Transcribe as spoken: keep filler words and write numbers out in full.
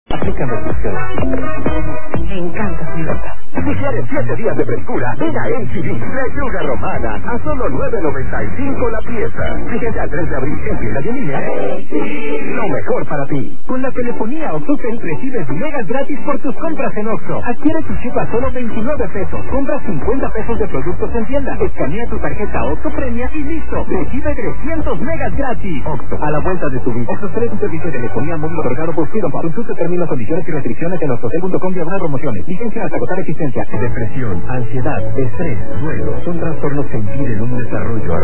Aplican restricciones. Me encanta tu nota. Si quieres siete días de frescura, ven a H D. Lechuga romana a solo nueve noventa y cinco la pieza. Fíjate al tres de abril en tiendas y en línea. Lo mejor para ti. Con la telefonía OxoCell recibes megas gratis por tus compras en Oxxo. Adquiere tu chip a solo veintinueve pesos. Compra cincuenta pesos de productos en tienda. Escanea tu tarjeta Oxxo Premia y listo. Recibe trescientos megas gratis. Oxxo, a la vuelta de tu vida. OxxoCell es un servicio de telefonía móvil otorgado por Freedom. Consulta términos, condiciones y restricciones en oxocell punto com diagonal promociones. Vigencia hasta agotar existencia. Depresión, ansiedad, estrés, duelo son trastornos que impiden un desarrollo